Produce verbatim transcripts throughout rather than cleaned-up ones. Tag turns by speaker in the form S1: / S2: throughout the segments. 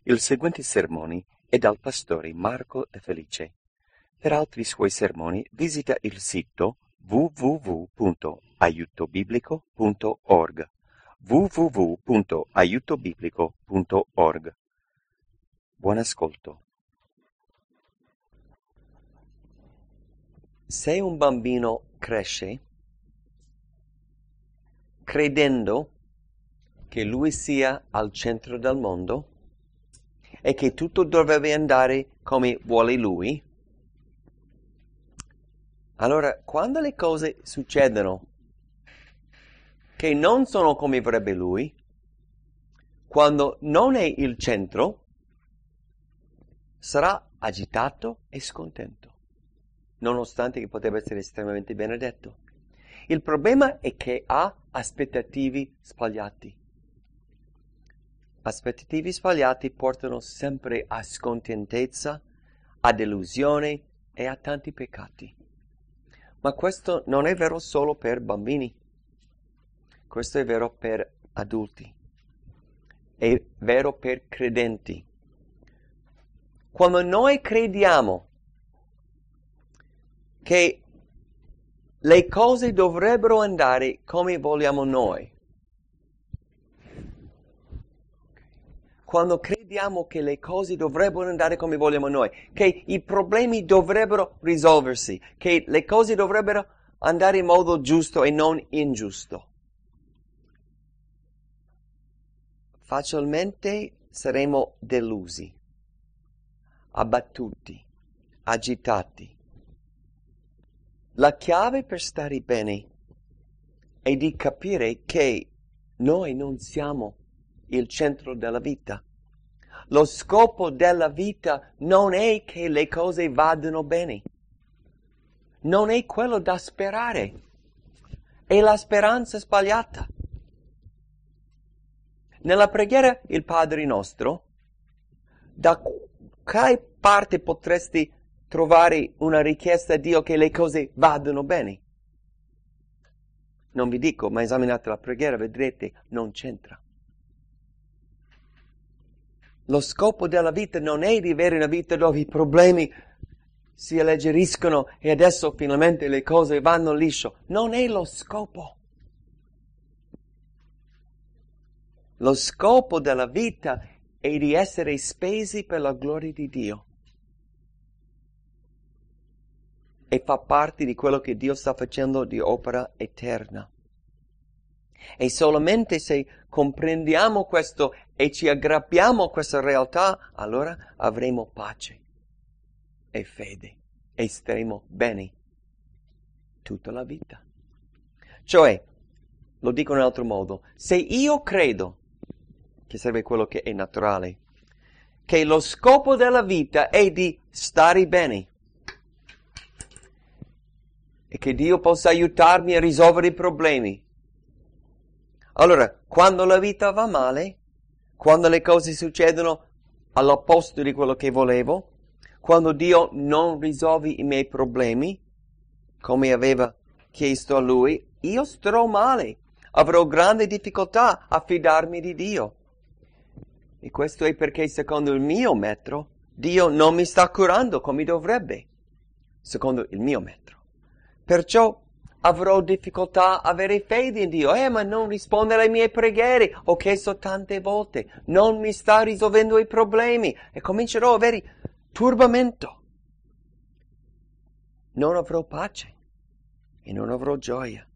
S1: Il seguente sermone è dal pastore Marco De Felice. Per altri suoi sermoni visita il sito w w w punto aiuto biblico punto org w w w punto aiuto biblico punto org. Buon ascolto. Se un bambino cresce credendo che lui sia al centro del mondo e che tutto dovrebbe andare come vuole lui, allora quando le cose succedono che non sono come vorrebbe lui, quando non è il centro, sarà agitato e scontento, nonostante che potrebbe essere estremamente benedetto. Il problema è che ha aspettative sbagliate. Aspettative sbagliate portano sempre a scontentezza, a delusione e a tanti peccati. Ma questo non è vero solo per bambini. Questo è vero per adulti. È vero per credenti. Quando noi crediamo che le cose dovrebbero andare come vogliamo noi, quando crediamo che le cose dovrebbero andare come vogliamo noi, che i problemi dovrebbero risolversi, che le cose dovrebbero andare in modo giusto e non ingiusto, facilmente saremo delusi, abbattuti, agitati. La chiave per stare bene è di capire che noi non siamo il centro della vita. Lo scopo della vita non è che le cose vadano bene. Non è quello da sperare. È la speranza sbagliata. Nella preghiera il Padre nostro, da che parte potresti trovare una richiesta a Dio che le cose vadano bene? Non vi dico, ma esaminate la preghiera, vedrete, non c'entra. Lo scopo della vita non è di avere una vita dove i problemi si alleggeriscono e adesso finalmente le cose vanno liscio. Non è lo scopo. Lo scopo della vita è di essere spesi per la gloria di Dio. E fa parte di quello che Dio sta facendo di opera eterna. E solamente se comprendiamo questo e ci aggrappiamo a questa realtà, allora avremo pace e fede e staremo bene tutta la vita. Cioè, lo dico in un altro modo, se io credo, che serve quello che è naturale, che lo scopo della vita è di stare bene e che Dio possa aiutarmi a risolvere i problemi, allora, quando la vita va male, quando le cose succedono all'opposto di quello che volevo, quando Dio non risolve i miei problemi, come aveva chiesto a Lui, io starò male, avrò grande difficoltà a fidarmi di Dio. E questo è perché, secondo il mio metro, Dio non mi sta curando come dovrebbe, secondo il mio metro. Perciò avrò difficoltà a avere fede in Dio. Eh, ma non risponde alle mie preghiere. Ho chiesto tante volte. Non mi sta risolvendo i problemi. E comincerò a avere turbamento. Non avrò pace. E non avrò gioia.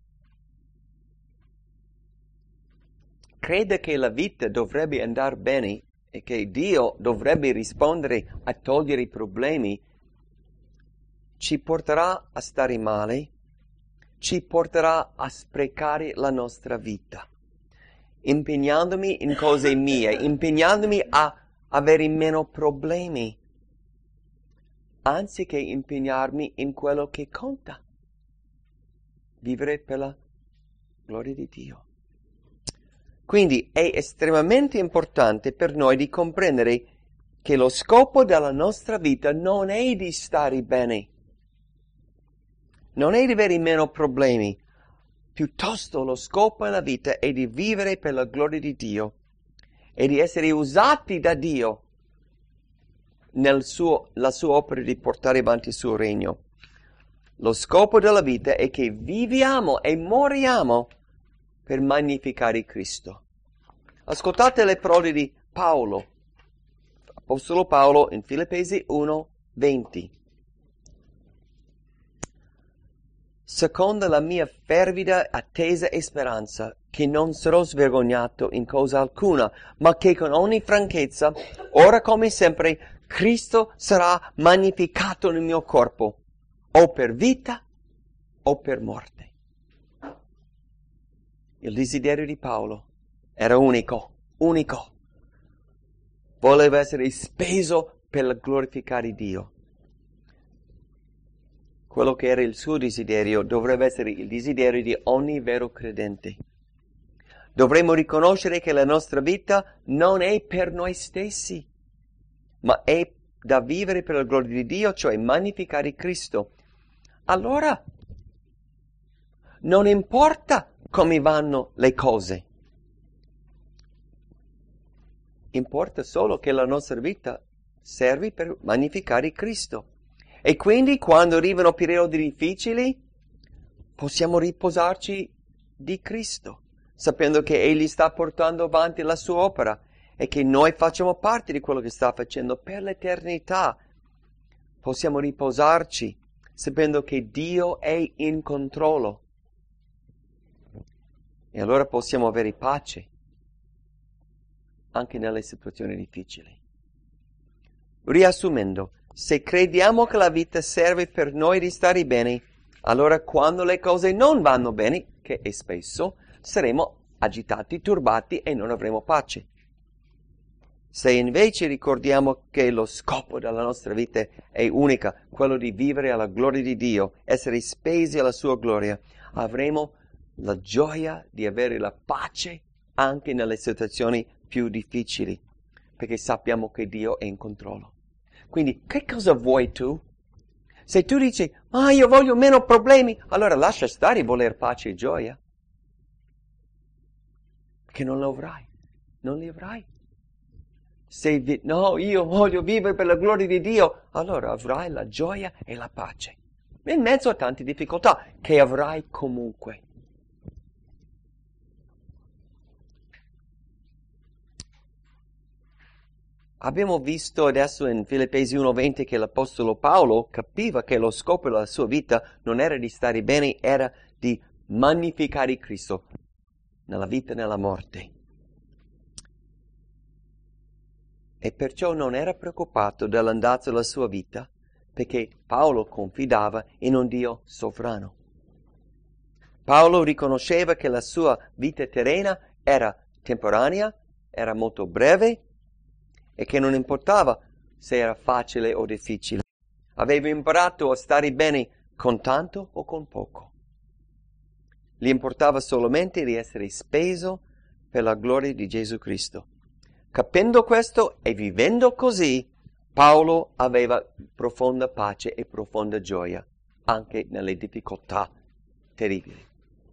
S1: Crede che la vita dovrebbe andare bene e che Dio dovrebbe rispondere a togliere i problemi, ci porterà a stare male, ci porterà a sprecare la nostra vita, impegnandomi in cose mie, impegnandomi a avere meno problemi, anziché impegnarmi in quello che conta, vivere per la gloria di Dio. Quindi è estremamente importante per noi di comprendere che lo scopo della nostra vita non è di stare bene, non è di avere meno problemi, piuttosto lo scopo della vita è di vivere per la gloria di Dio e di essere usati da Dio nel suo, la sua opera di portare avanti il suo regno. Lo scopo della vita è che viviamo e moriamo per magnificare Cristo. Ascoltate le parole di Paolo, Apostolo Paolo in Filippesi uno venti. Secondo la mia fervida attesa e speranza, che non sarò svergognato in cosa alcuna, ma che con ogni franchezza, ora come sempre, Cristo sarà magnificato nel mio corpo, o per vita o per morte. Il desiderio di Paolo era unico, unico. Voleva essere speso per glorificare Dio. Quello che era il suo desiderio dovrebbe essere il desiderio di ogni vero credente. Dovremmo riconoscere che la nostra vita non è per noi stessi, ma è da vivere per la gloria di Dio, cioè magnificare Cristo. Allora, non importa come vanno le cose. Importa solo che la nostra vita serve per magnificare Cristo. E quindi quando arrivano periodi difficili possiamo riposarci di Cristo, sapendo che Egli sta portando avanti la sua opera e che noi facciamo parte di quello che sta facendo per l'eternità. Possiamo riposarci sapendo che Dio è in controllo. E allora possiamo avere pace anche nelle situazioni difficili. Riassumendo, se crediamo che la vita serve per noi di stare bene, allora quando le cose non vanno bene, che è spesso, saremo agitati, turbati e non avremo pace. Se invece ricordiamo che lo scopo della nostra vita è unica, quello di vivere alla gloria di Dio, essere spesi alla sua gloria, avremo la gioia di avere la pace anche nelle situazioni più difficili, perché sappiamo che Dio è in controllo. Quindi, che cosa vuoi tu? Se tu dici, ah, io voglio meno problemi, allora lascia stare voler pace e gioia. Perché non lo avrai. Non li avrai. Se vi- no, io voglio vivere per la gloria di Dio, allora avrai la gioia e la pace. In mezzo a tante difficoltà, che avrai comunque. Abbiamo visto adesso in Filippesi uno venti che l'Apostolo Paolo capiva che lo scopo della sua vita non era di stare bene, era di magnificare Cristo nella vita e nella morte. E perciò non era preoccupato dell'andazzo della sua vita, perché Paolo confidava in un Dio sovrano. Paolo riconosceva che la sua vita terrena era temporanea, era molto breve, e che non importava se era facile o difficile. Aveva imparato a stare bene con tanto o con poco. Gli importava solamente di essere speso per la gloria di Gesù Cristo. Capendo questo e vivendo così, Paolo aveva profonda pace e profonda gioia, anche nelle difficoltà terribili.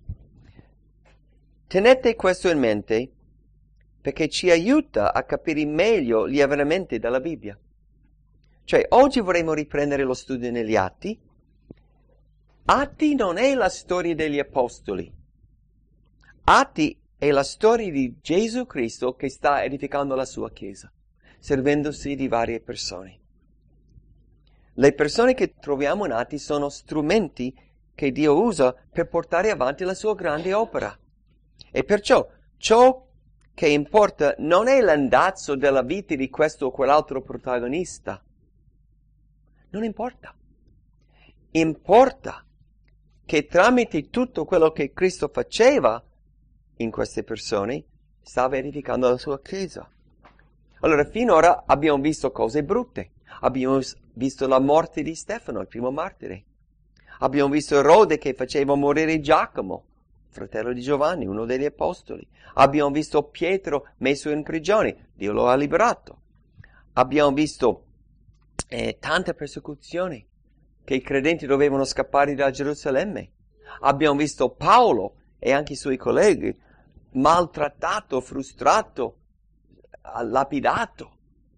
S1: Tenete questo in mente, perché ci aiuta a capire meglio gli avvenimenti della Bibbia. Cioè, oggi vorremmo riprendere lo studio negli Atti. Atti non è la storia degli Apostoli. Atti è la storia di Gesù Cristo che sta edificando la sua Chiesa, servendosi di varie persone. Le persone che troviamo in Atti sono strumenti che Dio usa per portare avanti la sua grande opera. E perciò ciò che importa non è l'andazzo della vita di questo o quell'altro protagonista. Non importa. Importa che tramite tutto quello che Cristo faceva in queste persone, stava edificando la sua Chiesa. Allora, finora abbiamo visto cose brutte. Abbiamo visto la morte di Stefano, il primo martire. Abbiamo visto Erode che faceva morire Giacomo, fratello di Giovanni, uno degli apostoli. Abbiamo visto Pietro messo in prigione, Dio lo ha liberato. Abbiamo visto eh, tante persecuzioni, che i credenti dovevano scappare da Gerusalemme. Abbiamo visto Paolo e anche i suoi colleghi maltrattato, frustrato, lapidato.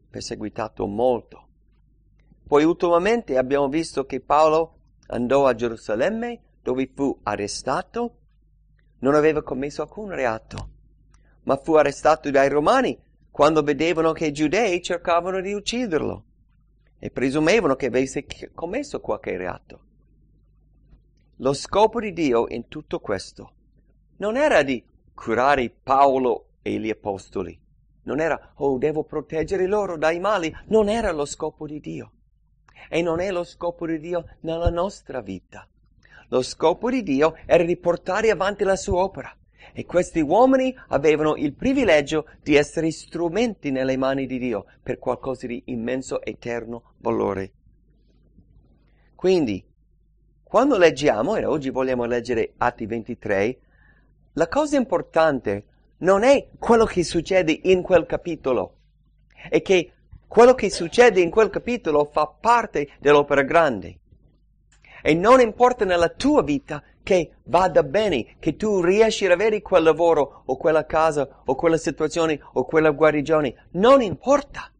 S1: perseguitato molto. Poi ultimamente abbiamo visto che Paolo andò a Gerusalemme, dove fu arrestato. Non aveva commesso alcun reato, ma fu arrestato dai Romani quando vedevano che i giudei cercavano di ucciderlo e presumevano che avesse commesso qualche reato. Lo scopo di Dio in tutto questo non era di curare Paolo e gli apostoli, non era, oh, devo proteggere loro dai mali, non era lo scopo di Dio. E non è lo scopo di Dio nella nostra vita. Lo scopo di Dio era di portare avanti la sua opera. E questi uomini avevano il privilegio di essere strumenti nelle mani di Dio per qualcosa di immenso, eterno valore. Quindi, quando leggiamo, e oggi vogliamo leggere Atti ventitré, la cosa importante non è quello che succede in quel capitolo, è che quello che succede in quel capitolo fa parte dell'opera grande. E non importa nella tua vita che vada bene, che tu riesci ad avere quel lavoro, o quella casa, o quella situazione, o quella guarigione. Non importa.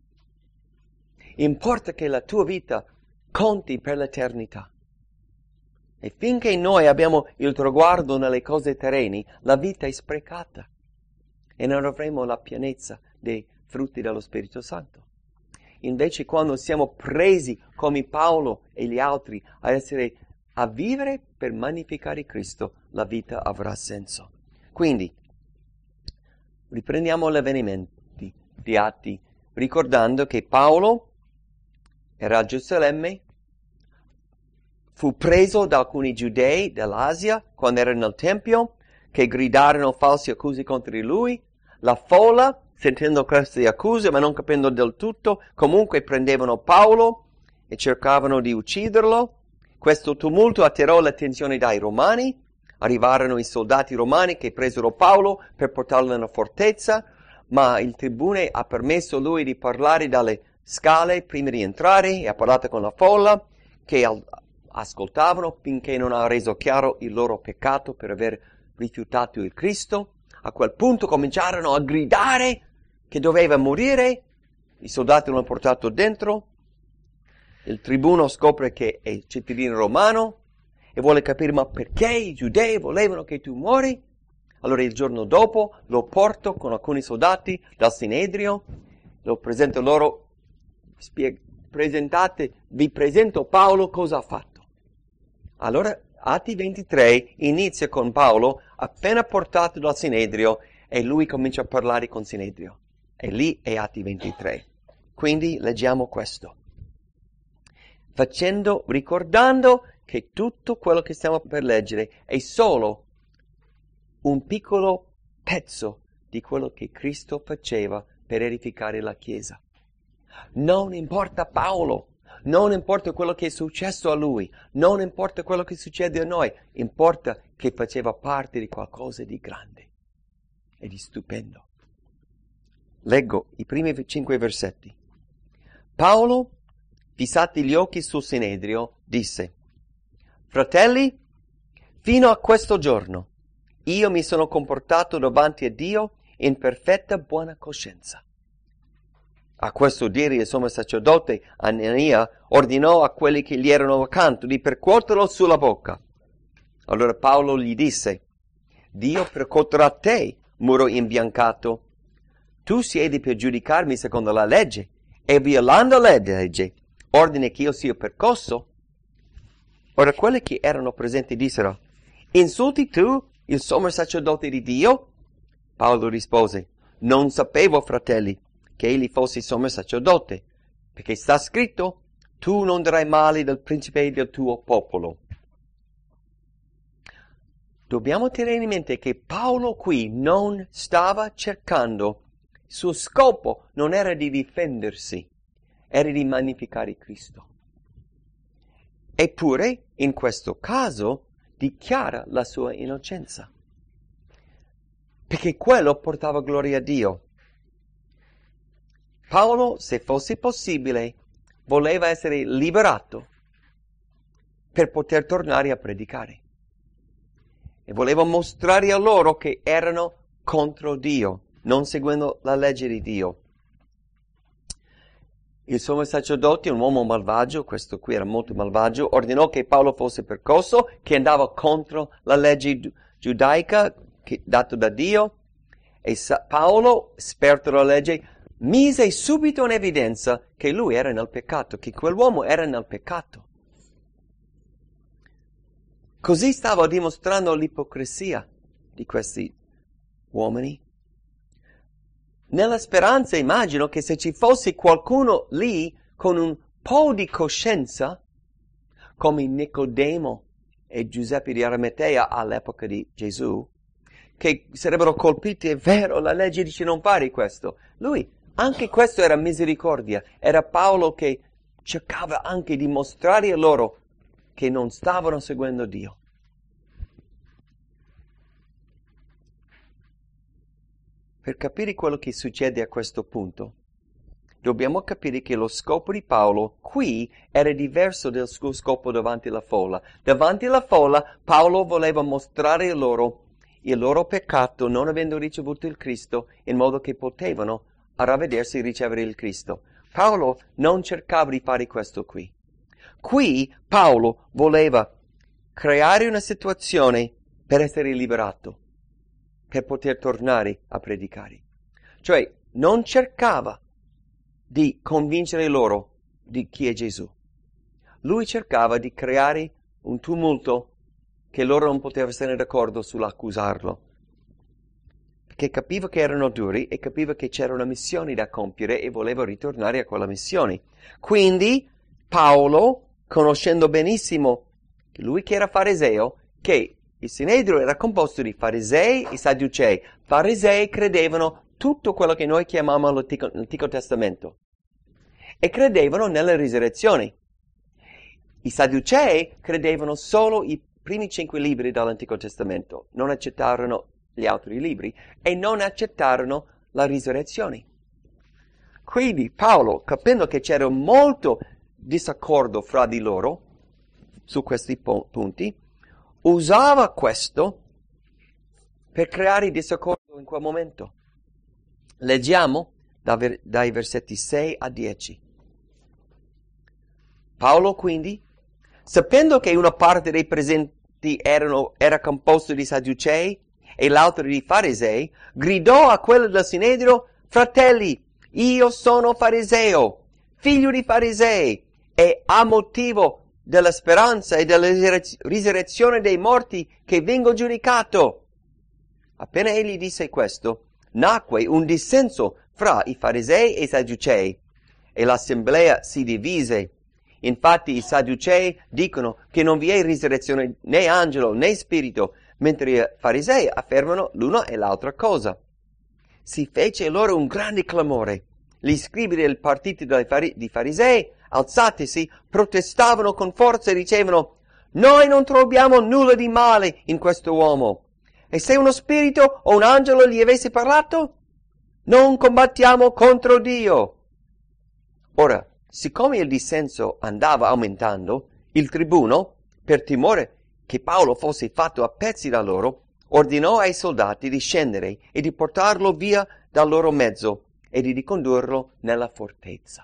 S1: Importa che la tua vita conti per l'eternità. E finché noi abbiamo il traguardo nelle cose terreni, la vita è sprecata. E non avremo la pienezza dei frutti dello Spirito Santo. Invece quando siamo presi come Paolo e gli altri a essere a vivere per magnificare Cristo, la vita avrà senso. Quindi riprendiamo gli avvenimenti di Atti, ricordando che Paolo era a Gerusalemme, fu preso da alcuni giudei dell'Asia quando era nel Tempio, che gridarono false accuse contro di lui. La folla, sentendo queste accuse ma non capendo del tutto, comunque prendevano Paolo e cercavano di ucciderlo. Questo tumulto attirò l'attenzione dai Romani. Arrivarono i soldati romani che presero Paolo per portarlo nella fortezza, ma il tribune ha permesso lui di parlare dalle scale prima di entrare e ha parlato con la folla che al- ascoltavano finché non ha reso chiaro il loro peccato per aver rifiutato il Cristo. A quel punto cominciarono a gridare che doveva morire. I soldati l'hanno portato dentro. Il tribuno scopre che è cittadino romano e vuole capire ma perché i giudei volevano che tu muori. Allora il giorno dopo lo porto con alcuni soldati dal Sinedrio, lo presento loro, spieg- presentate, vi presento Paolo cosa ha fatto. Allora Atti ventitré inizia con Paolo appena portato dal Sinedrio e lui comincia a parlare con Sinedrio. E lì è Atti ventitré. Quindi leggiamo questo. Facendo, ricordando che tutto quello che stiamo per leggere è solo un piccolo pezzo di quello che Cristo faceva per edificare la Chiesa. Non importa Paolo. Non importa quello che è successo a lui, non importa quello che succede a noi, importa che faceva parte di qualcosa di grande e di stupendo. Leggo i primi cinque versetti. Paolo, fissati gli occhi sul Sinedrio, disse: Fratelli, fino a questo giorno io mi sono comportato davanti a Dio in perfetta buona coscienza. A questo dire il sommo sacerdote Anania ordinò a quelli che gli erano accanto di percuoterlo sulla bocca. Allora Paolo gli disse: Dio percuoterà te, muro imbiancato. Tu siedi per giudicarmi secondo la legge e violando la legge ordini che io sia percosso? Ora quelli che erano presenti dissero: Insulti tu il sommo sacerdote di Dio? Paolo rispose: Non sapevo, fratelli, che egli fosse sommo sacerdote, perché sta scritto: tu non darai male del principe del tuo popolo. Dobbiamo tenere in mente che Paolo qui non stava cercando, il suo scopo non era di difendersi, era di magnificare Cristo. Eppure, in questo caso, dichiara la sua innocenza, perché quello portava gloria a Dio. Paolo, se fosse possibile, voleva essere liberato per poter tornare a predicare. E voleva mostrare a loro che erano contro Dio, non seguendo la legge di Dio. Il sommo sacerdote, un uomo malvagio, questo qui era molto malvagio, ordinò che Paolo fosse percosso, che andava contro la legge giudaica che, dato da Dio, e sa- Paolo, esperto della legge, mise subito in evidenza che lui era nel peccato, che quell'uomo era nel peccato. Così stava dimostrando l'ipocrisia di questi uomini. Nella speranza immagino che se ci fosse qualcuno lì con un po' di coscienza, come Nicodemo e Giuseppe di Arimatea all'epoca di Gesù, che sarebbero colpiti, è vero, la legge dice non fare questo. Lui, anche questo era misericordia. Era Paolo che cercava anche di mostrare loro che non stavano seguendo Dio. Per capire quello che succede a questo punto, dobbiamo capire che lo scopo di Paolo qui era diverso dal suo scopo davanti alla folla. Davanti alla folla Paolo voleva mostrare loro il loro peccato non avendo ricevuto il Cristo, in modo che potevano a ravvedersi e ricevere il Cristo. Paolo non cercava di fare questo qui. Qui Paolo voleva creare una situazione per essere liberato, per poter tornare a predicare. Cioè, non cercava di convincere loro di chi è Gesù. Lui cercava di creare un tumulto che loro non potevano essere d'accordo sull'accusarlo. Perché capiva che erano duri e capiva che c'era una missione da compiere e voleva ritornare a quella missione. Quindi Paolo, conoscendo benissimo lui che era fariseo, che il Sinedrio era composto di farisei e sadducei. Farisei credevano tutto quello che noi chiamiamo l'Antico, l'Antico Testamento e credevano nella risurrezione. I sadducei credevano solo i primi cinque libri dell'Antico Testamento, non accettarono gli altri libri e non accettarono la risurrezione. Quindi Paolo, capendo che c'era molto disaccordo fra di loro su questi punti, usava questo per creare disaccordo in quel momento. Leggiamo dai versetti sei a dieci. Paolo quindi, sapendo che una parte dei presenti erano, era composto di sadducei e l'altra di farisei, gridò a quelli del Sinedrio: fratelli, io sono fariseo, figlio di farisei, e a motivo della speranza e della risurrezione dei morti che vengo giudicato. Appena egli disse questo, nacque un dissenso fra i farisei e i sadducei, e l'assemblea si divise. Infatti i sadducei dicono che non vi è risurrezione né angelo né spirito, mentre i farisei affermano l'una e l'altra cosa. Si fece loro un grande clamore. Gli scribi del partito dei farisei, alzatisi, protestavano con forza e dicevano: noi non troviamo nulla di male in questo uomo. E se uno spirito o un angelo gli avesse parlato, non combattiamo contro Dio. Ora, siccome il dissenso andava aumentando, il tribuno, per timore che Paolo fosse fatto a pezzi da loro, ordinò ai soldati di scendere e di portarlo via dal loro mezzo e di ricondurlo nella fortezza.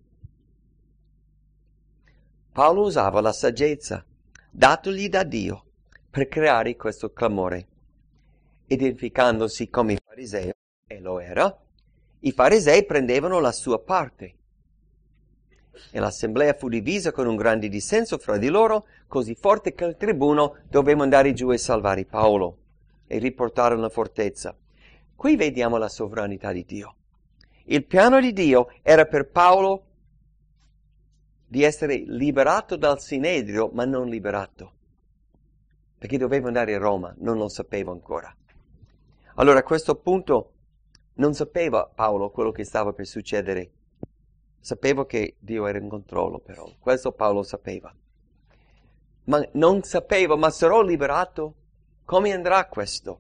S1: Paolo usava la saggezza datogli da Dio per creare questo clamore. Identificandosi come fariseo, e lo era, i farisei prendevano la sua parte. E l'assemblea fu divisa con un grande dissenso fra di loro, così forte che il tribuno doveva andare giù e salvare Paolo e riportarlo nella fortezza. Qui vediamo la sovranità di Dio. Il piano di Dio era per Paolo di essere liberato dal Sinedrio, ma non liberato, perché doveva andare a Roma, non lo sapeva ancora. Allora a questo punto non sapeva Paolo quello che stava per succedere. Sapeva che Dio era in controllo, però questo Paolo sapeva. Ma non sapeva, ma sarò liberato? Come andrà questo?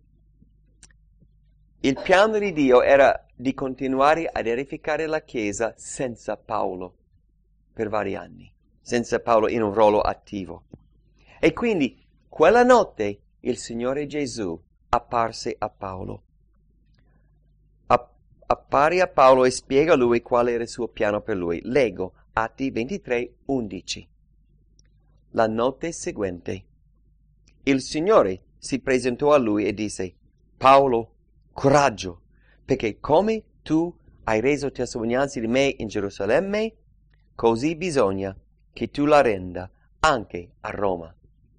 S1: Il piano di Dio era di continuare ad edificare la Chiesa senza Paolo per vari anni, senza Paolo in un ruolo attivo. E quindi quella notte il Signore Gesù apparse a Paolo. appare a Paolo e spiega a lui qual era il suo piano per lui. Leggo Atti ventitré, undici. La notte seguente il Signore si presentò a lui e disse: Paolo, coraggio, perché come tu hai reso testimonianza di me in Gerusalemme, così bisogna che tu la renda anche a Roma.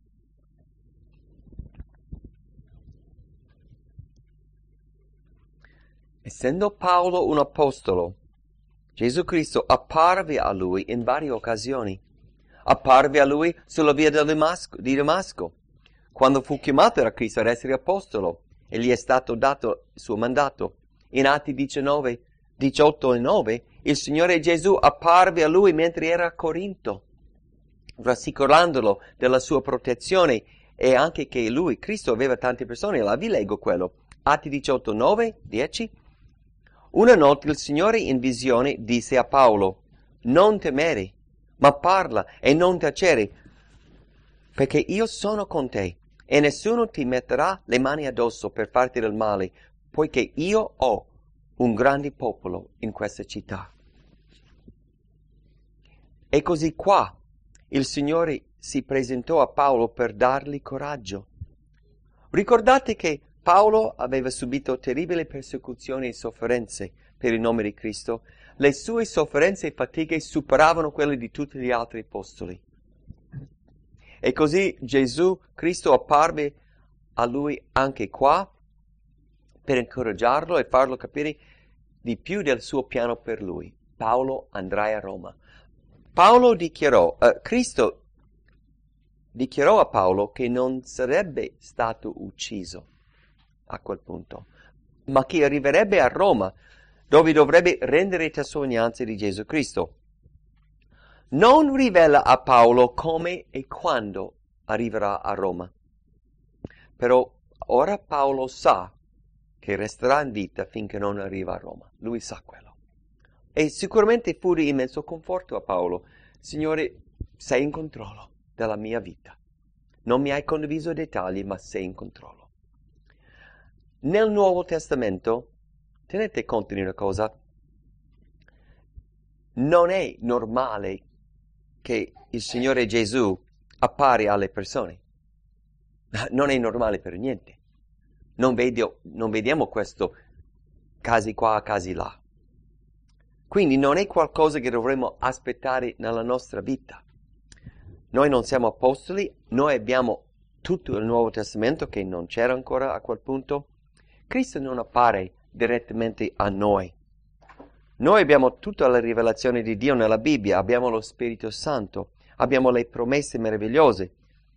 S1: Essendo Paolo un apostolo, Gesù Cristo apparve a lui in varie occasioni. Apparve a lui sulla via del Damasco, di Damasco, quando fu chiamato da Cristo ad essere apostolo e gli è stato dato il suo mandato. In Atti diciannove, diciotto e nove, il Signore Gesù apparve a lui mentre era a Corinto, rassicurandolo della sua protezione e anche che lui, Cristo, aveva tante persone. Là vi leggo quello. Atti diciotto, nove, dieci. Una notte il Signore in visione disse a Paolo: non temere, ma parla e non tacere, perché io sono con te e nessuno ti metterà le mani addosso per farti del male, poiché io ho un grande popolo in questa città. E così qua il Signore si presentò a Paolo per dargli coraggio. Ricordate che Paolo aveva subito terribili persecuzioni e sofferenze per il nome di Cristo. Le sue sofferenze e fatiche superavano quelle di tutti gli altri apostoli. E così Gesù Cristo apparve a lui anche qua per incoraggiarlo e farlo capire di più del suo piano per lui. Paolo, andrai a Roma. Paolo dichiarò, eh, Cristo dichiarò a Paolo che non sarebbe stato ucciso a quel punto, ma che arriverebbe a Roma, dove dovrebbe rendere testimonianza di Gesù Cristo. Non rivela a Paolo come e quando arriverà a Roma, però ora Paolo sa che resterà in vita finché non arriva a Roma. Lui sa quello. E sicuramente fu di immenso conforto a Paolo. Signore, sei in controllo della mia vita. Non mi hai condiviso i dettagli, ma sei in controllo. Nel Nuovo Testamento, tenete conto di una cosa, non è normale che il Signore Gesù appare alle persone. Non è normale per niente. Non, vedo, non vediamo questo casi qua, casi là. Quindi non è qualcosa che dovremmo aspettare nella nostra vita. Noi non siamo apostoli, noi abbiamo tutto il Nuovo Testamento che non c'era ancora a quel punto. Cristo non appare direttamente a noi. Noi abbiamo tutta la rivelazione di Dio nella Bibbia, abbiamo lo Spirito Santo, abbiamo le promesse meravigliose.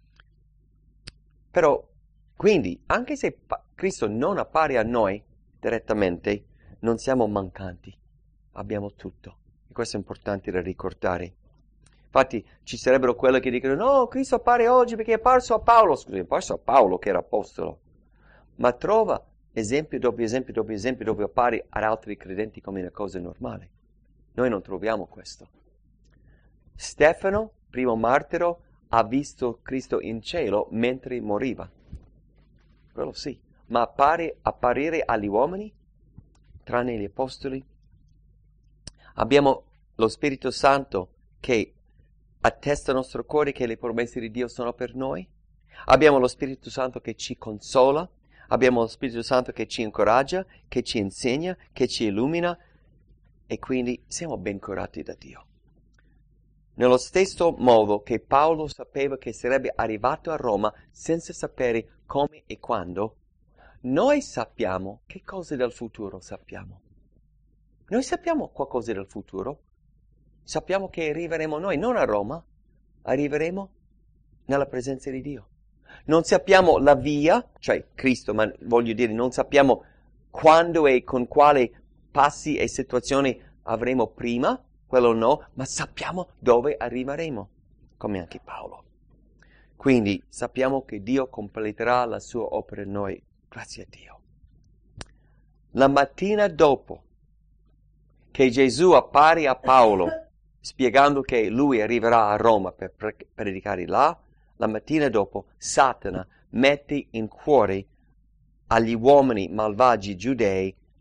S1: Però, quindi, anche se pa- Cristo non appare a noi direttamente, non siamo mancanti, abbiamo tutto. E questo è importante da ricordare. Infatti ci sarebbero quelli che dicono: no, Cristo appare oggi perché è apparso a Paolo. Scusi, è apparso a Paolo che era apostolo. Ma trova esempio dopo esempio dopo esempio dove appare ad altri credenti come una cosa normale. Noi non troviamo questo. Stefano, primo martiro, ha visto Cristo in cielo mentre moriva. Quello sì. Ma appare, apparire agli uomini, tranne gli apostoli. Abbiamo lo Spirito Santo che attesta al nostro cuore che le promesse di Dio sono per noi. Abbiamo lo Spirito Santo che ci consola. Abbiamo lo Spirito Santo che ci incoraggia, che ci insegna, che ci illumina. E quindi siamo ben curati da Dio. Nello stesso modo che Paolo sapeva che sarebbe arrivato a Roma senza sapere come e quando, noi sappiamo che cose del futuro sappiamo. Noi sappiamo qualcosa del futuro. Sappiamo che arriveremo noi, non a Roma, arriveremo nella presenza di Dio. Non sappiamo la via, cioè Cristo, ma voglio dire, non sappiamo quando e con quali passi e situazioni avremo prima, quello no, ma sappiamo dove arriveremo, come anche Paolo. Quindi sappiamo che Dio completerà la sua opera in noi, grazie a Dio. La mattina dopo che Gesù appare a Paolo, spiegando che lui arriverà a Roma per predicare là, la mattina dopo Satana mette in cuore agli uomini malvagi giudei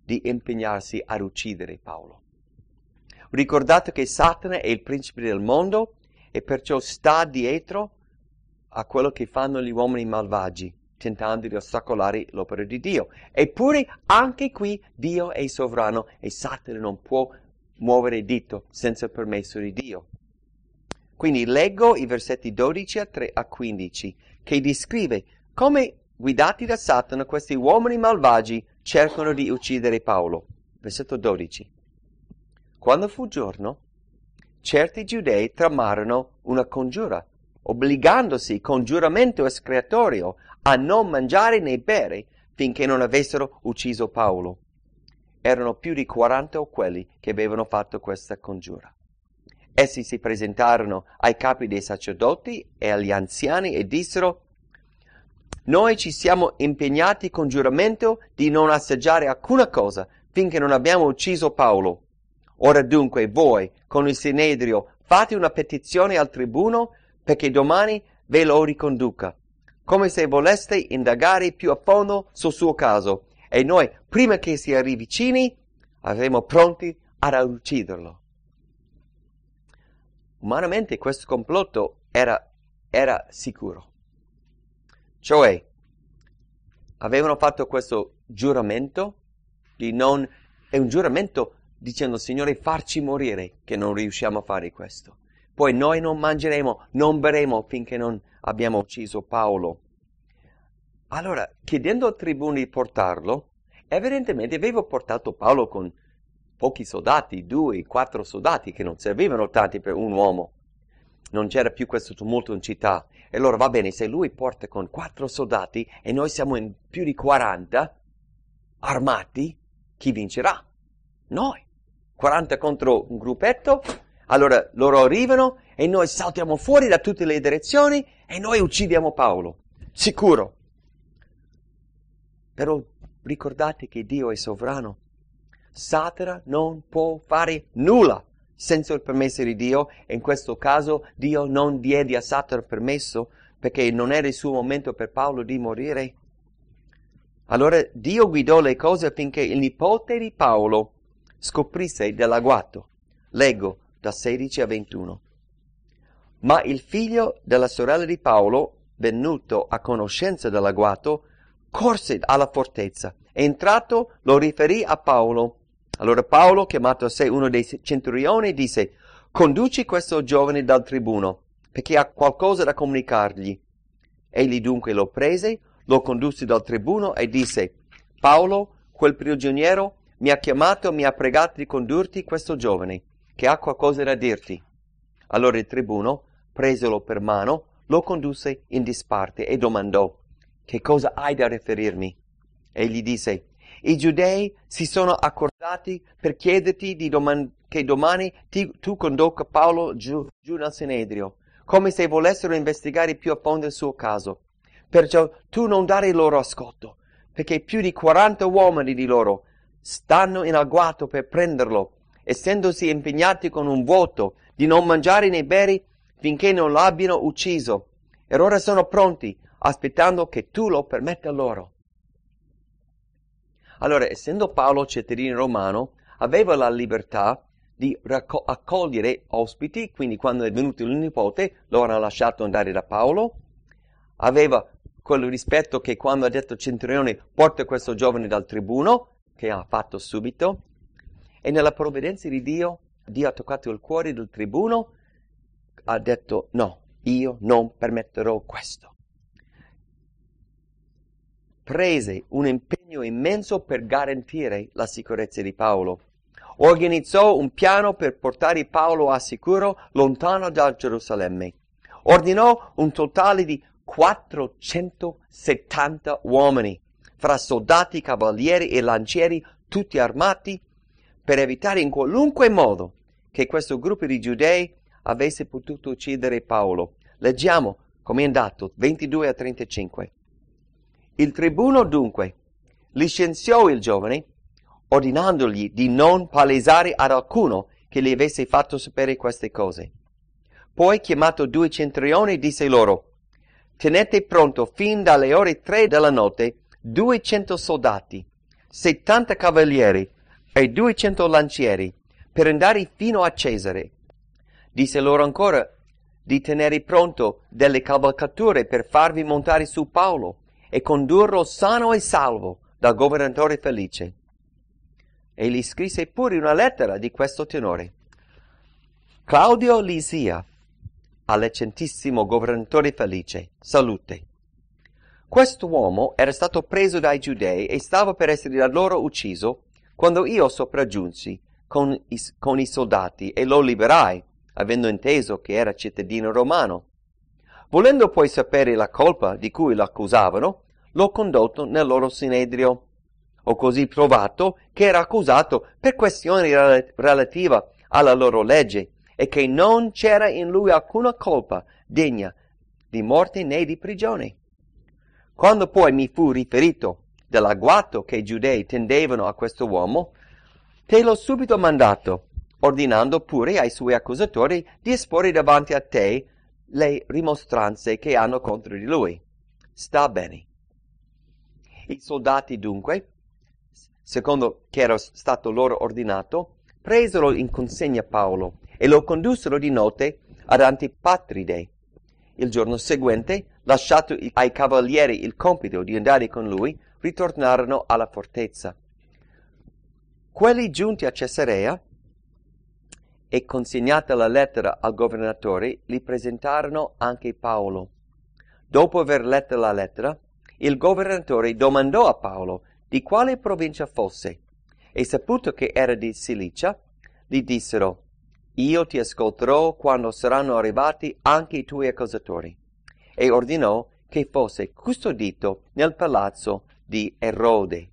S1: di impegnarsi ad uccidere Paolo. Ricordate che Satana è il principe del mondo e perciò sta dietro a quello che fanno gli uomini malvagi, tentando di ostacolare l'opera di Dio. Eppure anche qui Dio è sovrano e Satana non può muovere il dito senza il permesso di Dio. Quindi leggo i versetti dodici a quindici che descrive come, guidati da Satana, questi uomini malvagi cercano di uccidere Paolo. Versetto dodici. Quando fu giorno, certi giudei tramarono una congiura, obbligandosi con giuramento escreatorio a non mangiare né bere finché non avessero ucciso Paolo. Erano più di quaranta quelli che avevano fatto questa congiura. Essi si presentarono ai capi dei sacerdoti e agli anziani e dissero: «Noi ci siamo impegnati con giuramento di non assaggiare alcuna cosa finché non abbiamo ucciso Paolo. Ora dunque voi, con il Sinedrio, fate una petizione al tribuno perché domani ve lo riconduca, come se voleste indagare più a fondo sul suo caso, e noi, prima che si avvicini, saremo pronti ad ucciderlo». Umanamente questo complotto era, era sicuro. Cioè, avevano fatto questo giuramento di non... è un giuramento dicendo: Signore, farci morire che non riusciamo a fare questo. Poi noi non mangeremo, non beremo finché non abbiamo ucciso Paolo. Allora, chiedendo al tribuno di portarlo, evidentemente aveva portato Paolo con pochi soldati, due, quattro soldati, che non servivano tanti per un uomo. Non c'era più questo tumulto in città. E allora va bene, se lui porta con quattro soldati e noi siamo in più di quaranta, armati, chi vincerà? Noi. quaranta contro un gruppetto, allora loro arrivano e noi saltiamo fuori da tutte le direzioni e noi uccidiamo Paolo. Sicuro. Però ricordate che Dio è sovrano. Satana non può fare nulla senza il permesso di Dio, e in questo caso Dio non diede a Satana permesso perché non era il suo momento per Paolo di morire. Allora Dio guidò le cose affinché il nipote di Paolo scoprisse dell'agguato. Leggo da sedici a ventuno. Ma il figlio della sorella di Paolo, venuto a conoscenza dell'agguato, corse alla fortezza e entrato lo riferì a Paolo. Allora Paolo, chiamato a sé uno dei centurioni, disse: «Conduci questo giovane dal tribuno, perché ha qualcosa da comunicargli». Egli dunque lo prese, lo condusse dal tribuno e disse: «Paolo, quel prigioniero, mi ha chiamato e mi ha pregato di condurti questo giovane, che ha qualcosa da dirti». Allora il tribuno, preselo per mano, lo condusse in disparte e domandò: «Che cosa hai da riferirmi?» Egli disse: «I giudei si sono accordati per chiederti di doman- che domani ti- tu conduca Paolo giù, giù nel Sinedrio, come se volessero investigare più a fondo il suo caso. Perciò tu non dare loro ascolto, perché più di quaranta uomini di loro stanno in agguato per prenderlo, essendosi impegnati con un voto di non mangiare né bere finché non lo abbiano ucciso, e ora sono pronti, aspettando che tu lo permetta loro». Allora, essendo Paolo cittadino romano, aveva la libertà di racco- accogliere ospiti, quindi quando è venuto il nipote lo hanno lasciato andare da Paolo, aveva quel rispetto che quando ha detto centurione porta questo giovane dal tribuno, che ha fatto subito, e nella provvidenza di Dio, Dio ha toccato il cuore del tribuno, ha detto: «No, io non permetterò questo». Prese un impegno immenso per garantire la sicurezza di Paolo. Organizzò un piano per portare Paolo a sicuro lontano da Gerusalemme. Ordinò un totale di quattrocentosettanta uomini, fra soldati, cavalieri e lancieri, tutti armati, per evitare in qualunque modo che questo gruppo di giudei avesse potuto uccidere Paolo. Leggiamo come è andato, ventidue a trentacinque. Il tribuno dunque licenziò il giovane, ordinandogli di non palesare ad alcuno che gli avesse fatto sapere queste cose. Poi, chiamato due centurioni, disse loro: «Tenete pronto fin dalle ore tre della notte duecento soldati, settanta cavalieri e duecento lancieri per andare fino a Cesare. Disse loro ancora di tenere pronto delle cavalcature per farvi montare su Paolo e condurlo sano e salvo dal governatore Felice. E gli scrisse pure una lettera di questo tenore. Claudio Lisia, all'eccellentissimo governatore Felice, salute. Quest'uomo era stato preso dai giudei e stava per essere da loro ucciso quando io sopraggiunsi con i, con i soldati e lo liberai, avendo inteso che era cittadino romano. Volendo poi sapere la colpa di cui lo accusavano, l'ho condotto nel loro sinedrio. Ho così provato che era accusato per questioni rel- relative alla loro legge e che non c'era in lui alcuna colpa degna di morte né di prigione. Quando poi mi fu riferito dell'agguato che i giudei tendevano a questo uomo, te l'ho subito mandato, ordinando pure ai suoi accusatori di esporre davanti a te le rimostranze che hanno contro di lui. Sta bene. I soldati dunque, secondo che era stato loro ordinato, presero in consegna Paolo e lo condussero di notte ad Antipatride. Il giorno seguente, lasciato ai cavalieri il compito di andare con lui, ritornarono alla fortezza. Quelli giunti a Cesarea e consegnata la lettera al governatore, gli presentarono anche Paolo. Dopo aver letto la lettera, il governatore domandò a Paolo di quale provincia fosse, e saputo che era di Cilicia, gli dissero: io ti ascolterò quando saranno arrivati anche i tuoi accusatori. E ordinò che fosse custodito nel palazzo di Erode.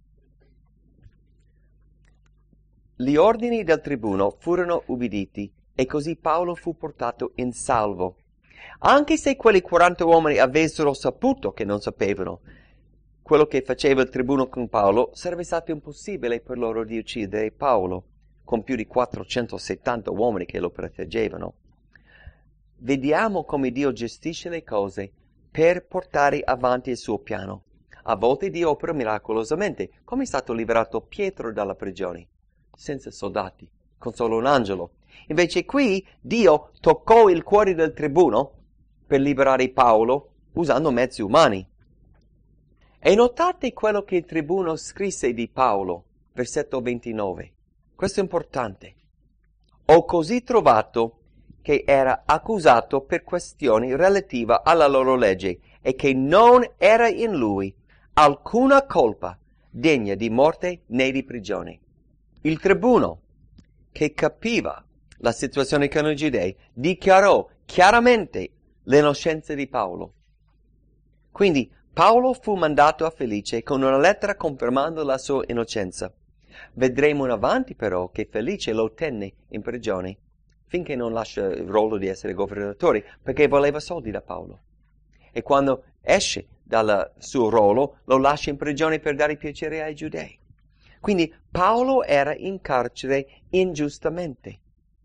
S1: Gli ordini del tribuno furono ubbiditi e così Paolo fu portato in salvo. Anche se quelli quaranta uomini avessero saputo che non sapevano quello che faceva il tribuno con Paolo, sarebbe stato impossibile per loro di uccidere Paolo, con più di quattrocentosettanta uomini che lo proteggevano. Vediamo come Dio gestisce le cose per portare avanti il suo piano. A volte Dio opera miracolosamente, come è stato liberato Pietro dalla prigione, senza soldati, con solo un angelo. Invece qui Dio toccò il cuore del tribuno per liberare Paolo usando mezzi umani. E notate quello che il tribuno scrisse di Paolo, versetto ventinove. Questo è importante. Ho così trovato che era accusato per questioni relative alla loro legge e che non era in lui alcuna colpa degna di morte né di prigione. Il tribuno, che capiva la situazione con i giudei, dichiarò chiaramente l'innocenza di Paolo. Quindi Paolo fu mandato a Felice con una lettera confermando la sua innocenza. Vedremo in avanti però che Felice lo tenne in prigione finché non lascia il ruolo di essere governatore, perché voleva soldi da Paolo. E quando esce dal suo ruolo lo lascia in prigione per dare piacere ai giudei. Quindi Paolo era in carcere ingiustamente.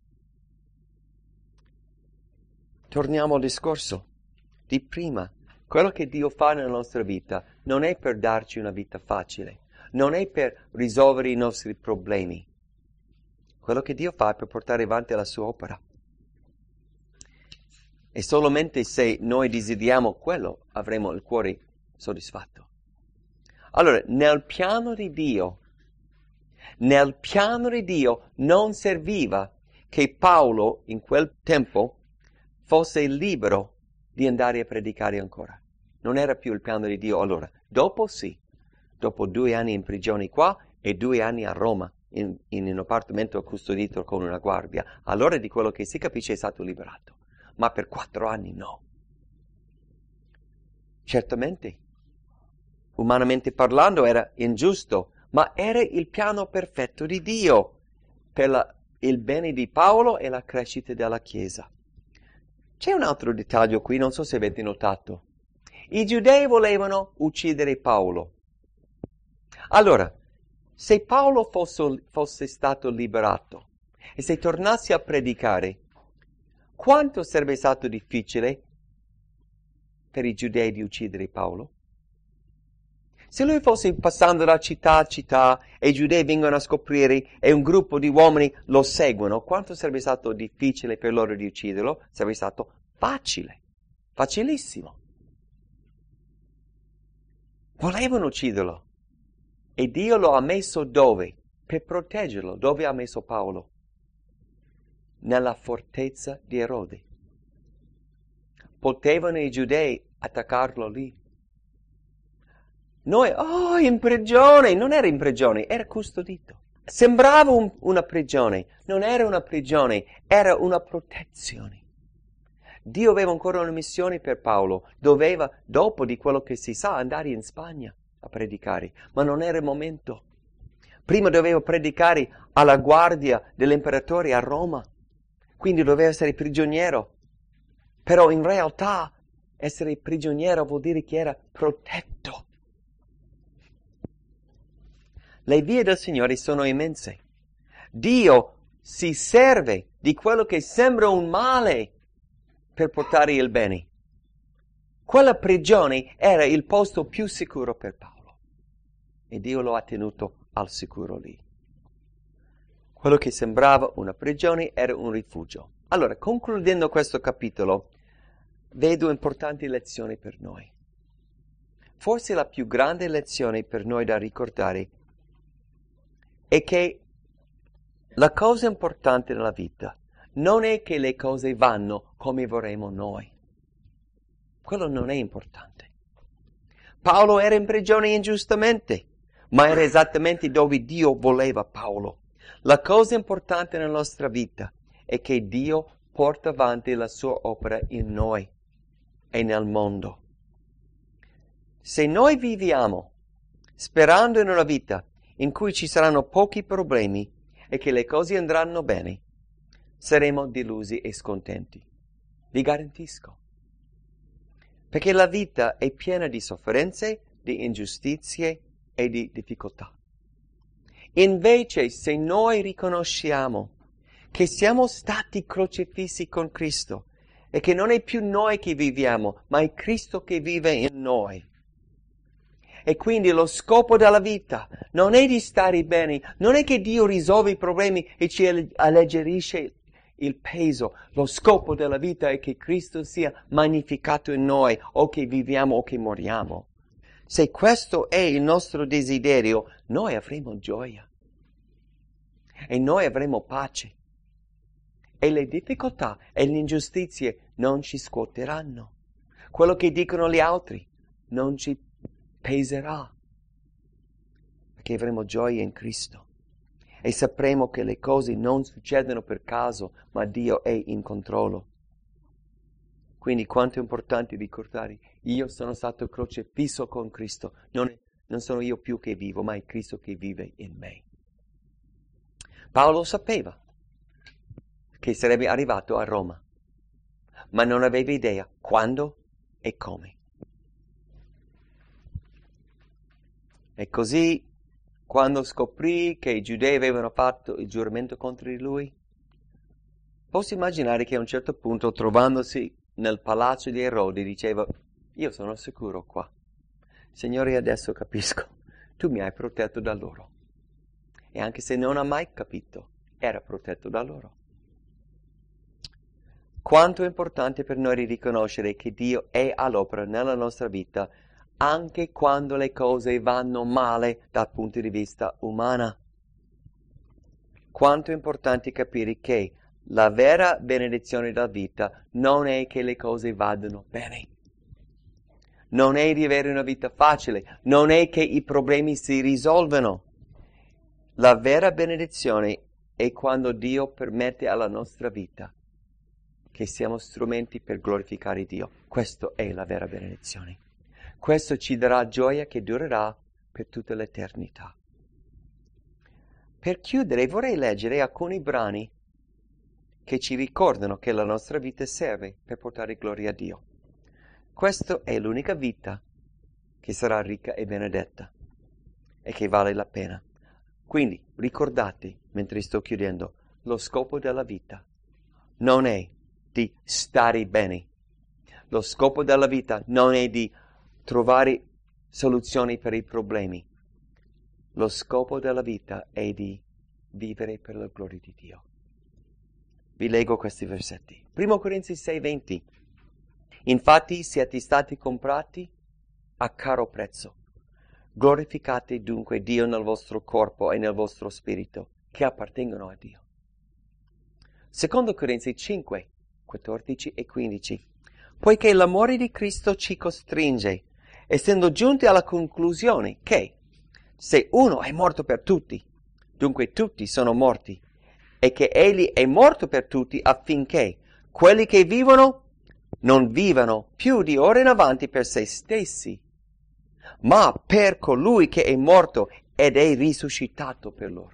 S1: Torniamo al discorso di prima. Quello che Dio fa nella nostra vita non è per darci una vita facile, non è per risolvere i nostri problemi. Quello che Dio fa è per portare avanti la sua opera. E solamente se noi desideriamo quello avremo il cuore soddisfatto. Allora, nel piano di Dio, nel piano di Dio non serviva che Paolo in quel tempo fosse libero di andare a predicare ancora. Non era più il piano di Dio allora. Dopo sì, dopo due anni in prigione qua e due anni a Roma, in, in un appartamento custodito con una guardia, allora di quello che si capisce è stato liberato. Ma per quattro anni no. Certamente, umanamente parlando era ingiusto, ma era il piano perfetto di Dio per la, il bene di Paolo e la crescita della Chiesa. C'è un altro dettaglio qui, non so se avete notato. I giudei volevano uccidere Paolo. Allora, se Paolo fosse, fosse stato liberato e se tornasse a predicare, quanto sarebbe stato difficile per i giudei di uccidere Paolo? Se lui fosse passando da città a città e i giudei vengono a scoprire e un gruppo di uomini lo seguono, quanto sarebbe stato difficile per loro di ucciderlo? Sarebbe stato facile, facilissimo. Volevano ucciderlo. E Dio lo ha messo dove? Per proteggerlo. Dove ha messo Paolo? Nella fortezza di Erode. Potevano i giudei attaccarlo lì. Noi, oh, in prigione! Non era in prigione, era custodito. Sembrava un, una prigione, non era una prigione, era una protezione. Dio aveva ancora una missione per Paolo, doveva, dopo di quello che si sa, andare in Spagna a predicare, ma non era il momento. Prima doveva predicare alla guardia dell'imperatore a Roma, quindi doveva essere prigioniero. Però in realtà essere prigioniero vuol dire che era protetto. Le vie del Signore sono immense. Dio si serve di quello che sembra un male per portare il bene. Quella prigione era il posto più sicuro per Paolo. E Dio lo ha tenuto al sicuro lì. Quello che sembrava una prigione era un rifugio. Allora, concludendo questo capitolo, vedo importanti lezioni per noi. Forse la più grande lezione per noi da ricordare è che la cosa importante nella vita non è che le cose vanno come vorremmo noi. Quello non è importante. Paolo era in prigione ingiustamente, ma era esattamente dove Dio voleva Paolo. La cosa importante nella nostra vita è che Dio porta avanti la sua opera in noi e nel mondo. Se noi viviamo sperando in una vita in cui ci saranno pochi problemi e che le cose andranno bene, saremo delusi e scontenti. Vi garantisco. Perché la vita è piena di sofferenze, di ingiustizie e di difficoltà. Invece, se noi riconosciamo che siamo stati crocifissi con Cristo e che non è più noi che viviamo, ma è Cristo che vive in noi, e quindi lo scopo della vita non è di stare bene, non è che Dio risolve i problemi e ci alleggerisce il peso. Lo scopo della vita è che Cristo sia magnificato in noi, o che viviamo o che moriamo. Se questo è il nostro desiderio, noi avremo gioia e noi avremo pace. E le difficoltà e le ingiustizie non ci scuoteranno. Quello che dicono gli altri non ci peserà, perché avremo gioia in Cristo e sapremo che le cose non succedono per caso, ma Dio è in controllo. Quindi quanto è importante ricordare: io sono stato crocifisso con Cristo, non, non sono io più che vivo, ma è Cristo che vive in me. Paolo sapeva che sarebbe arrivato a Roma, ma non aveva idea quando e come. E così, quando scoprì che i giudei avevano fatto il giuramento contro di lui, posso immaginare che a un certo punto, trovandosi nel palazzo di Erode, diceva: io sono sicuro qua. Signore, adesso capisco, tu mi hai protetto da loro. E anche se non ha mai capito, era protetto da loro. Quanto è importante per noi riconoscere che Dio è all'opera nella nostra vita, anche quando le cose vanno male dal punto di vista umano. Quanto è importante capire che la vera benedizione della vita non è che le cose vadano bene. Non è di avere una vita facile, non è che i problemi si risolvano. La vera benedizione è quando Dio permette alla nostra vita che siamo strumenti per glorificare Dio. Questa è la vera benedizione. Questo ci darà gioia che durerà per tutta l'eternità. Per chiudere vorrei leggere alcuni brani che ci ricordano che la nostra vita serve per portare gloria a Dio. Questa è l'unica vita che sarà ricca e benedetta e che vale la pena. Quindi ricordate, mentre sto chiudendo, lo scopo della vita non è di stare bene. Lo scopo della vita non è di trovare soluzioni per i problemi. Lo scopo della vita è di vivere per la gloria di Dio. Vi leggo questi versetti. Primo Corinzi sei venti. Infatti siete stati comprati a caro prezzo. Glorificate dunque Dio nel vostro corpo e nel vostro spirito, che appartengono a Dio. Secondo Corinzi cinque, quattordici e quindici. Poiché l'amore di Cristo ci costringe, essendo giunti alla conclusione che se uno è morto per tutti, dunque tutti sono morti, e che Egli è morto per tutti affinché quelli che vivono non vivano più di ora in avanti per se stessi, ma per colui che è morto ed è risuscitato per loro.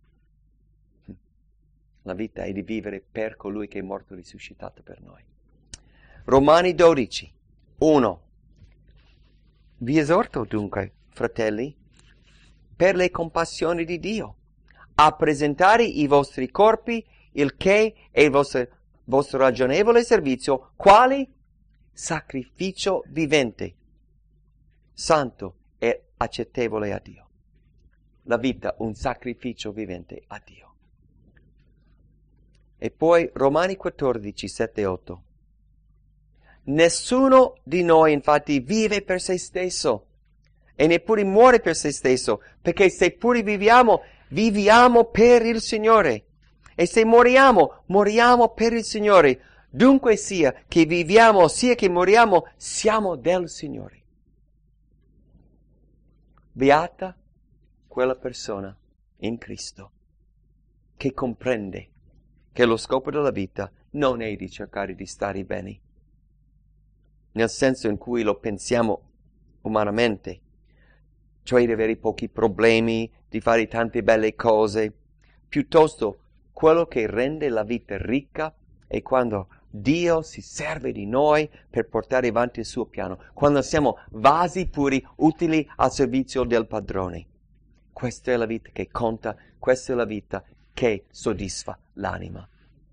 S1: La vita è di vivere per colui che è morto e risuscitato per noi. Romani dodici, uno. Vi esorto dunque, fratelli, per le compassioni di Dio, a presentare i vostri corpi, il che è il vostro, vostro ragionevole servizio, quali sacrificio vivente, santo e accettevole a Dio. La vita, un sacrificio vivente a Dio. E poi Romani quattordici, sette e otto. Nessuno di noi infatti vive per se stesso e neppure muore per se stesso, perché se pure viviamo, viviamo per il Signore. E se moriamo, moriamo per il Signore. Dunque sia che viviamo, sia che moriamo, siamo del Signore. Beata quella persona in Cristo che comprende che lo scopo della vita non è di cercare di stare bene, nel senso in cui lo pensiamo umanamente, cioè di avere pochi problemi, di fare tante belle cose. Piuttosto, quello che rende la vita ricca è quando Dio si serve di noi per portare avanti il suo piano, quando siamo vasi puri, utili al servizio del padrone. Questa è la vita che conta, questa è la vita che soddisfa l'anima.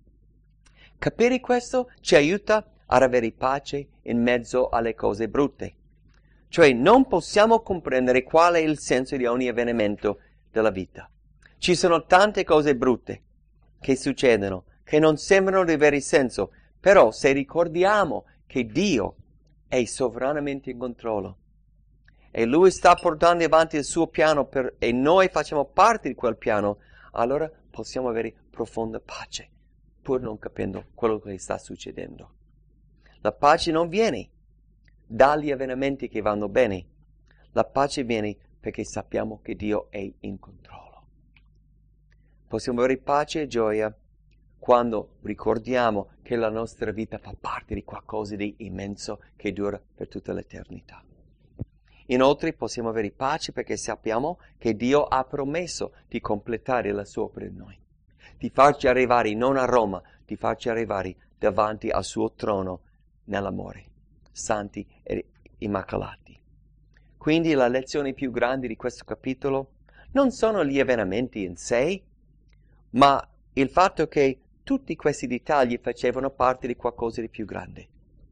S1: Capire questo ci aiuta ad avere pace in mezzo alle cose brutte. Cioè non possiamo comprendere qual è il senso di ogni avvenimento della vita. Ci sono tante cose brutte che succedono, che non sembrano di avere senso, però se ricordiamo che Dio è sovranamente in controllo e Lui sta portando avanti il suo piano per, e noi facciamo parte di quel piano, allora possiamo avere profonda pace, pur non capendo quello che sta succedendo. La pace non viene dagli avvenimenti che vanno bene. La pace viene perché sappiamo che Dio è in controllo. Possiamo avere pace e gioia quando ricordiamo che la nostra vita fa parte di qualcosa di immenso che dura per tutta l'eternità. Inoltre possiamo avere pace perché sappiamo che Dio ha promesso di completare la sua opera in noi, di farci arrivare non a Roma, di farci arrivare davanti al suo trono nell'amore, santi e immacolati. Quindi la lezione più grande di questo capitolo non sono gli avvenimenti in sé, ma il fatto che tutti questi dettagli facevano parte di qualcosa di più grande.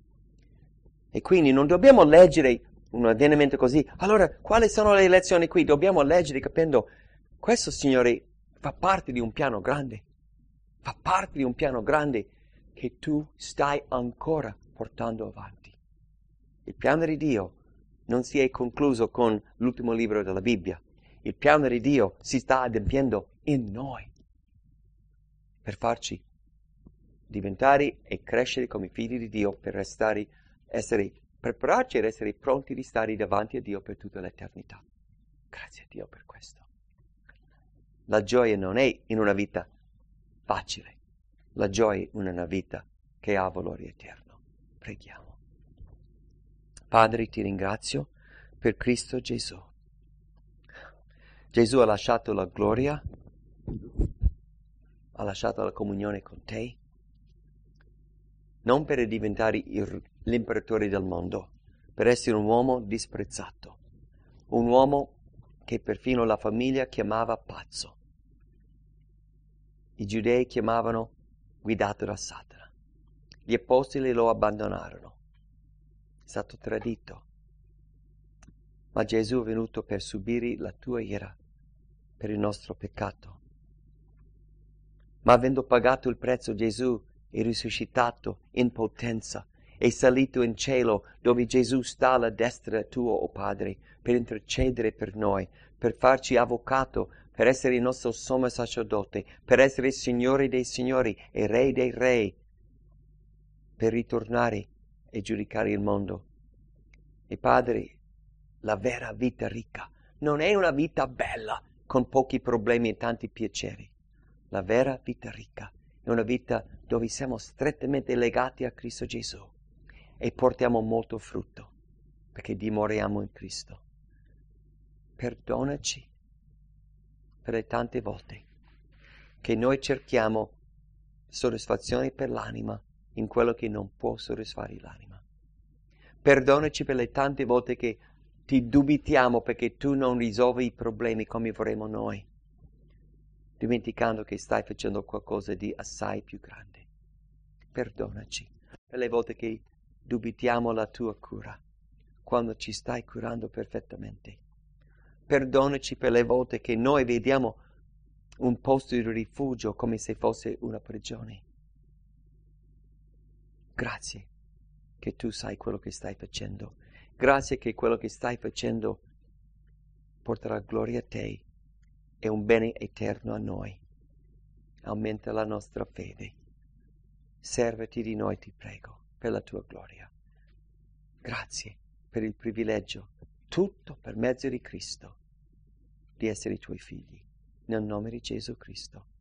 S1: E quindi non dobbiamo leggere un avvenimento così, allora quali sono le lezioni qui? Dobbiamo leggere capendo, questo Signore fa parte di un piano grande, fa parte di un piano grande che tu stai ancora portando avanti. Il piano di Dio non si è concluso con l'ultimo libro della Bibbia. Il piano di Dio si sta adempiendo in noi per farci diventare e crescere come figli di Dio, per restare, essere prepararci ed essere pronti di stare davanti a Dio per tutta l'eternità. Grazie a Dio per questo. La gioia non è in una vita facile, la gioia è in una vita che ha valore eterno. Preghiamo. Padre, ti ringrazio per Cristo Gesù. Gesù ha lasciato la gloria, ha lasciato la comunione con te, non per diventare il, l'imperatore del mondo, per essere un uomo disprezzato, un uomo che perfino la famiglia chiamava pazzo. I giudei chiamavano guidato da Satana. Gli apostoli lo abbandonarono. È stato tradito. ma Gesù è venuto per subire la tua ira, per il nostro peccato. Ma avendo pagato il prezzo, Gesù è risuscitato in potenza, è salito in cielo, dove Gesù sta alla destra tua, o Padre, per intercedere per noi, per farci avvocato, per essere il nostro sommo sacerdote, per essere Signore dei Signori e Re dei Re, per ritornare e giudicare il mondo. E Padre, la vera vita ricca non è una vita bella, con pochi problemi e tanti piaceri. La vera vita ricca è una vita dove siamo strettamente legati a Cristo Gesù e portiamo molto frutto, perché dimoriamo in Cristo. Perdonaci per le tante volte che noi cerchiamo soddisfazione per l'anima in quello che non può soddisfare l'anima. Perdonaci per le tante volte che ti dubitiamo perché tu non risolvi i problemi come vorremmo noi, dimenticando che stai facendo qualcosa di assai più grande. Perdonaci per le volte che dubitiamo la tua cura, quando ci stai curando perfettamente. Perdonaci per le volte che noi vediamo un posto di rifugio come se fosse una prigione. Grazie che tu sai quello che stai facendo. Grazie che quello che stai facendo porterà gloria a te e un bene eterno a noi. Aumenta la nostra fede. Servati di noi, ti prego, per la tua gloria. Grazie per il privilegio, tutto per mezzo di Cristo, di essere i tuoi figli. Nel nome di Gesù Cristo.